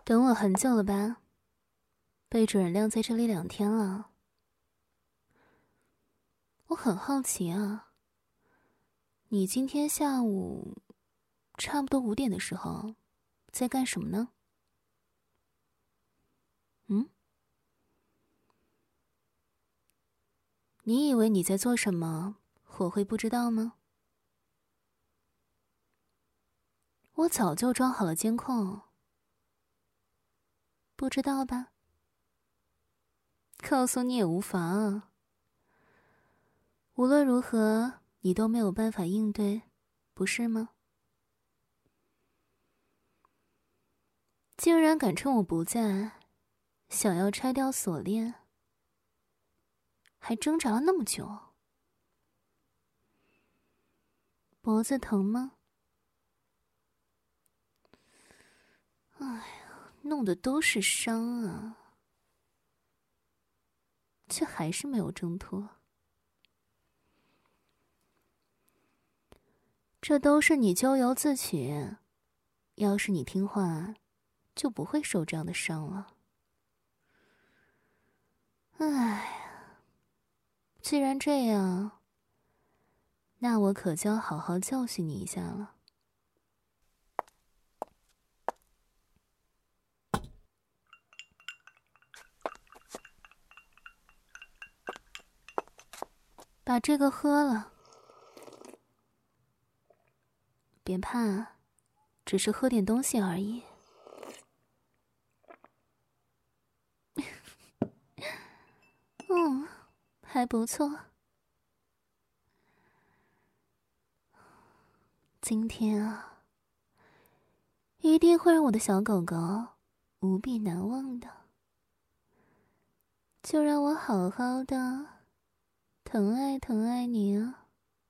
等我很久了吧？被主人晾在这里2天了。我很好奇啊，你今天下午差不多5点的时候在干什么呢？你以为你在做什么，我会不知道吗？我早就装好了监控。不知道吧？告诉你也无妨。无论如何，你都没有办法应对，不是吗？竟然敢趁我不在，想要拆掉锁链，还挣扎了那么久。脖子疼吗？哎呀，弄的都是伤啊，却还是没有挣脱。这都是你咎由自取，要是你听话，就不会受这样的伤了。哎呀，既然这样，那我可就要好好教训你一下了。把这个喝了，别怕，只是喝点东西而已。还不错。今天啊，一定会让我的小狗狗无比难忘的。就让我好好的疼爱疼爱你啊！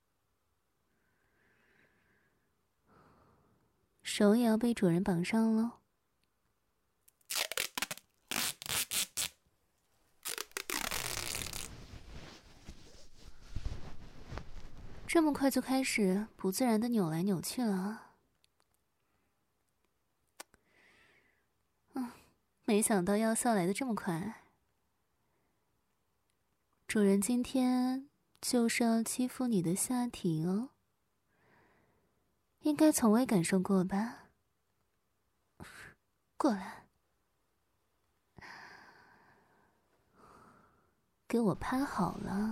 手也要被主人绑上喽。这么快就开始不自然的扭来扭去了。没想到药效来得这么快。主人今天就是要欺负你的下体哦，应该从未感受过吧？过来，给我趴好了。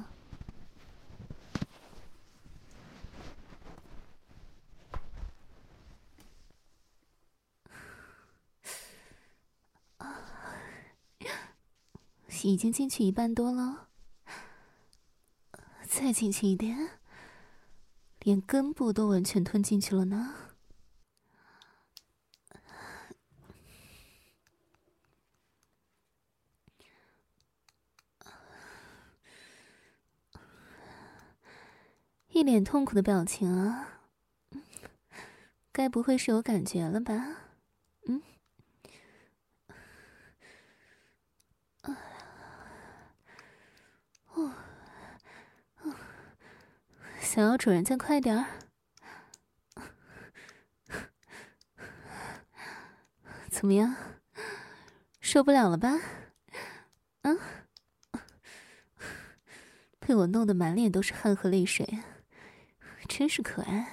已经进去1半多了，再进去一点，连根部都完全吞进去了呢。一脸痛苦的表情啊，该不会是有感觉了吧？想要主人再快点儿？怎么样？受不了了吧？被我弄得满脸都是汗和泪水，真是可爱。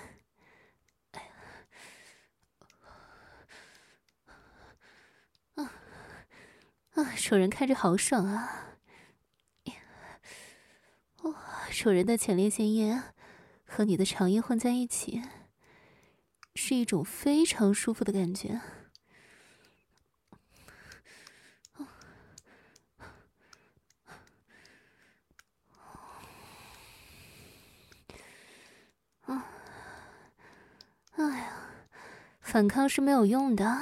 主人看着好爽啊！主人的前列腺液和你的肠液混在一起，是一种非常舒服的感觉。哎呀，反抗是没有用的。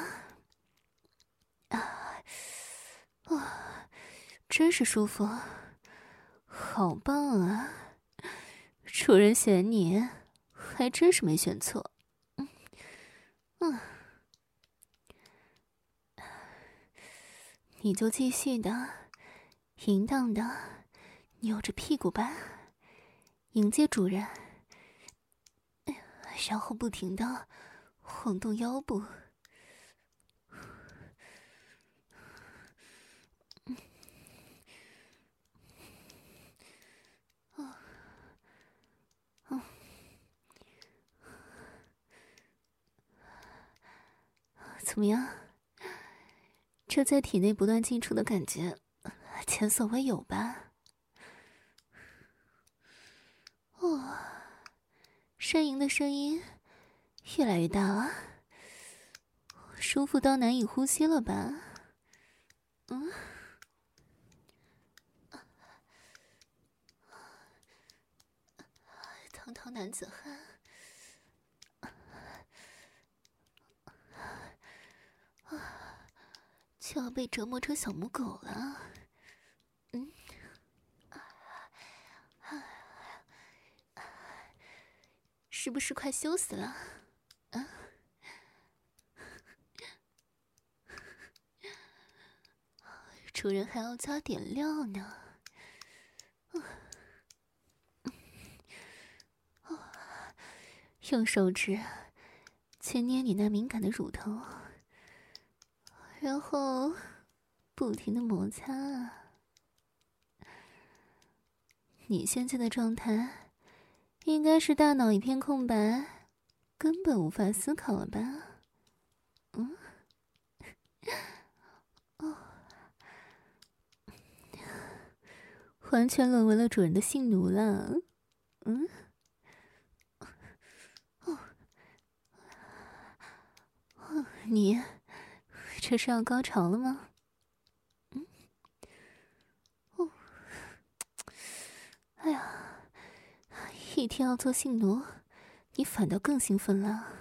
真是舒服，好棒啊！主人选你，还真是没选错。你就继续的、淫荡的扭着屁股吧，迎接主人，然后不停的晃动腰部。 怎么样？这在体内不断进出的感觉，前所未有吧？哦，呻吟的声音越来越大了，舒服到难以呼吸了吧？堂堂男子汉，就要被折磨成小母狗了。是不是快羞死了？啊！主人还要加点料呢。用手指去捏你那敏感的乳头，然后不停的摩擦。你现在的状态应该是大脑一片空白，根本无法思考了吧？完全沦为了主人的性奴了。你这是要高潮了吗？哎呀，一天要做性奴，你反倒更兴奋了。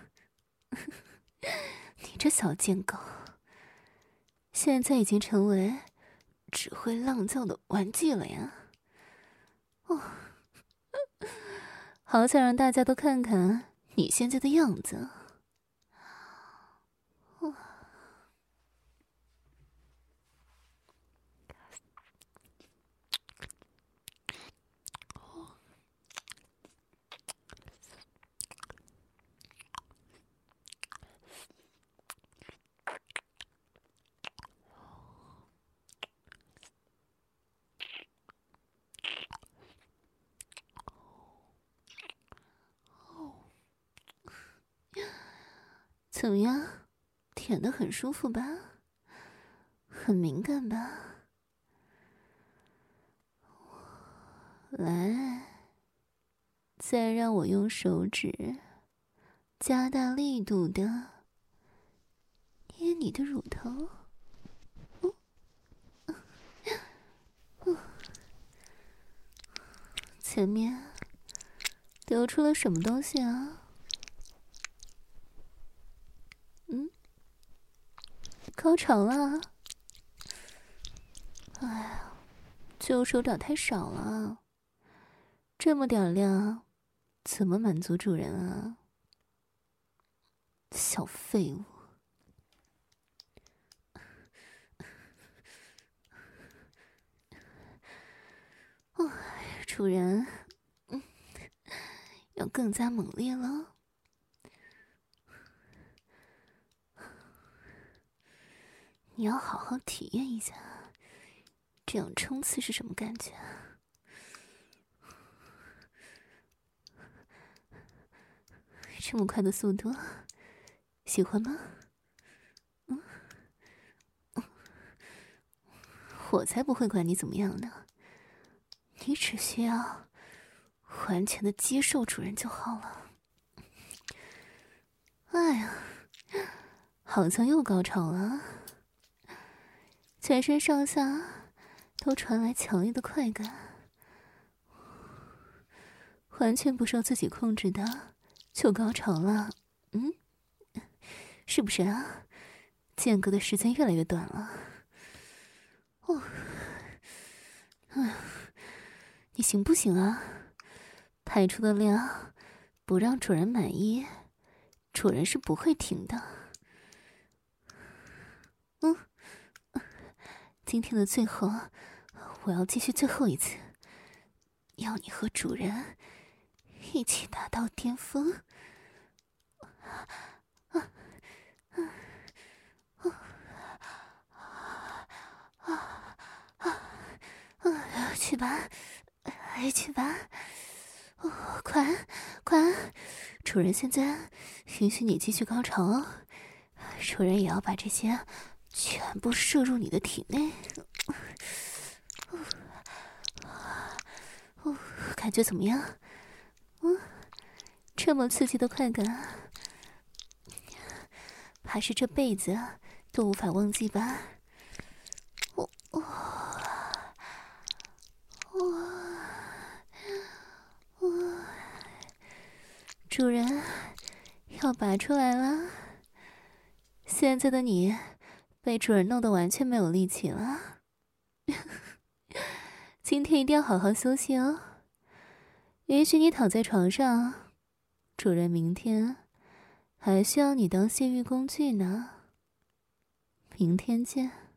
你这小贱狗，现在已经成为只会浪叫的玩具了呀！好想让大家都看看你现在的样子。怎么样，舔得很舒服吧？很敏感吧？来，再让我用手指加大力度的捏你的乳头。前面流出了什么东西啊？高潮了？哎呀，旧手掌太少了，这么点量，怎么满足主人啊？小废物！主人，要更加猛烈了。你要好好体验一下，这样冲刺是什么感觉？这么快的速度，喜欢吗？我才不会管你怎么样呢，你只需要完全的接受主人就好了。哎呀，好像又高潮了，全身上下都传来强烈的快感，完全不受自己控制的就高潮了。是不是啊？间隔的时间越来越短了。你行不行啊？排出的量不让主人满意，主人是不会停的。今天的最后，我要继续最后一次，要你和主人一起达到巅峰。去吧，去吧，快！主人现在允许你继续高潮， 主人也要把这些全部摄入你的体内。感觉怎么样？这么刺激的快感，怕是这辈子都无法忘记吧？主人要拔出来了。现在的你被主人弄得完全没有力气了。今天一定要好好休息哦。也许你躺在床上，主人明天还需要你当泄欲工具呢。明天见。